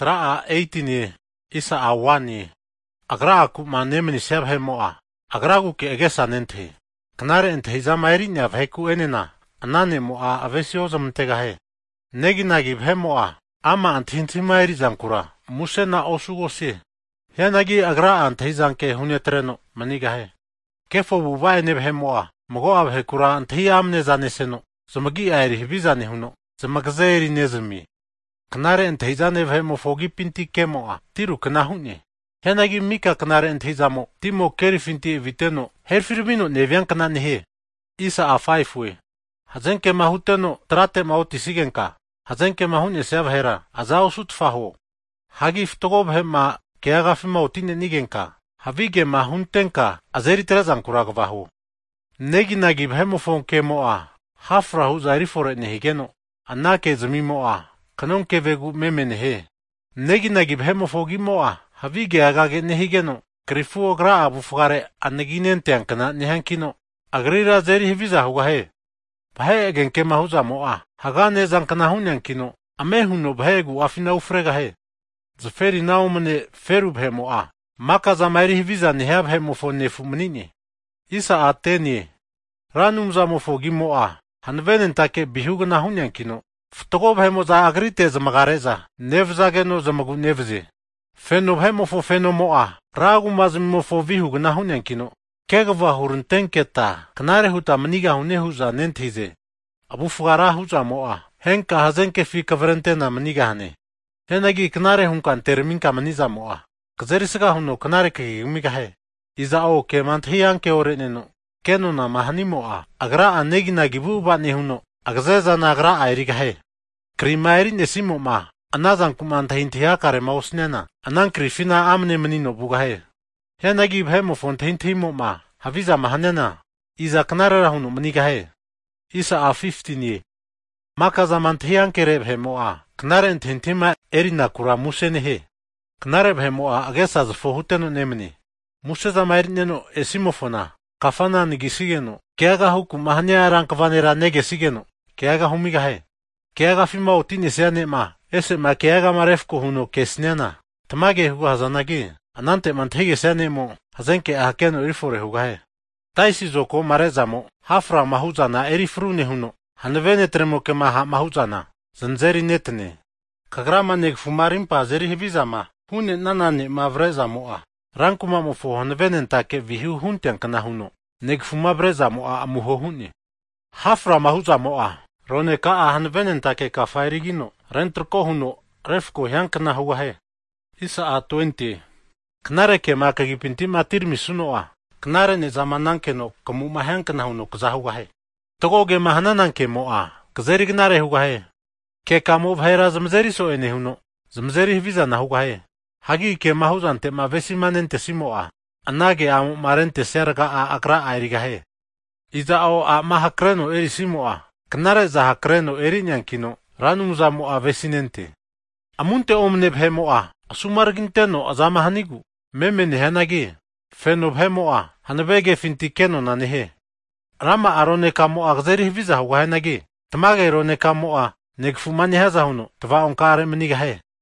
Traa 18 isa awani. Agra ku manemni sebhe moa. Agragu ke egesa nente. Knare ente hizamairi nya veku enena. Anane moa avesio mtegahe. Neginagi bhemoa. Ama antintimairi zankura. Musena osugosi. Yanagi agra antizanke hunetreno manigahe. Kefo buvae nebhemoa. Mogo abhekura anti amne zaneseno. Zamagi airi hibizane huno. Zamagzeri nezmi. Knare antizane vhemo fogi pinti kemoa. Tiru knahunye. Yanagi mika knare antizamo. Timo kerifinti viteno. Herfirmino nevian knanehe. Isa afaifue. Hazenke mahuteno trate mauti sigenka. Hazenke mahunye sevhera. Azao sutfaho. Hagi ftogobhe ma keagafi mautine nigenka. Havige mahuntenka. Azeri terezan kuragvaho. Neginagi bhemofon kemoa. Hafrahu zairifore nehigeno. Anake zamimoa. Kanonke vegu memenehe. Neginagi bhemofogi moa. Havige agage nehigeno. Krifuo gra abufgare aneginente ankana nehankino. Agrira zeri hiviza hugahe. Bahe egenke mahuza moa. Hagane zankana hunyankino. Amehuno bahegu afina ufregahe. Zaferi naumane feru bhemoa. Maka zamairi hiviza nehab hemofo nefumnini. Isa ateni. Ranum zamofogi moa. Hanvenen take bihugana hunyankino. Ftogo bhemo za agrite zamagareza. Nevzageno zamagu nevze. Feno bhemofo feno moa. Ragu mazimofo vihugana hunyankino. Kegva huruntenketa. Knare huta maniga hunehuza nentize. Abufgara huza moa. Henka hazenke fi kavrentena maniga hane. Henagi knare hunkan terminka maniza moa. Kzerisiga huno knare kegimiga he. Iza o ke manthiyanke oreneno. Keno na mahani moa. Agra anegina gibu bani huno. Agzeza na agra airiga he. Krimairi nesimo ma. Anazan kumanthintiya kare mausnena. Anan krifina amne manino buga he. Henagi bhemo fontintimo ma. Haviza mahanena. Iza knare rahuno maniga he. Isa a 15 Maka zamanthiyanke rebhe moa. Knare entintima erina kura musenehe. Knare bhemoa agesa zfohuteno nemni. Museza mairineno esimofona. Kafana nigisigeno. Keaga huku mahanya rankvanera negesigeno. Keaga humigahe. Keaga fima utini seane ma. Ese ma keaga marefko huno kesnena. Tamage hugo hazanagi. Anante manthige seane mo. Hazenke ahakeno irifore hugahe. Taisi zoko marezamo. Hafra mahuzana erifrune huno. Hanvene tremo ke mahuzana. Zanzeri netne. Kagrama nek fumarimpa zeri hivizama. Hune nanane mavreza moa. Rankuma mofo hanvenen take vihu hunten kana huno. Nek fumabreza moa amuho hune. Hafra mahuza moa. Rone ka a hanvenen take ka fairigino. Rentrko huno. Refko hyankana hugahe. Isa a 20. Knare ke makagipinti matirmi sunoa. Knare ne zamananke no kamu mahyankana huno kazahugahe. Togoge mahanananke moa. Kazeri gnare hugahe. Ke kamo bhaira zamzeri so ene huno. Zamzeri hiviza na hugahe. Hagi ke mahuzante ma vesimanente simoa. Anage a marente serga a agra airigahe. Iza o a mahakreno eri simoa. Knare za hakreno eri nyankino. Ranumza moa vesinente. Amunte omne bhemoa. Asumarginteno azamahanigu. Memene henagi. Feno bhemoa. Hanvege fintikeno na nehe. Rama arone kamo agzeri hiviza hugahe nagi. Tamage rone kamoa. Negfumani haza huno. Tva onkare manigahe.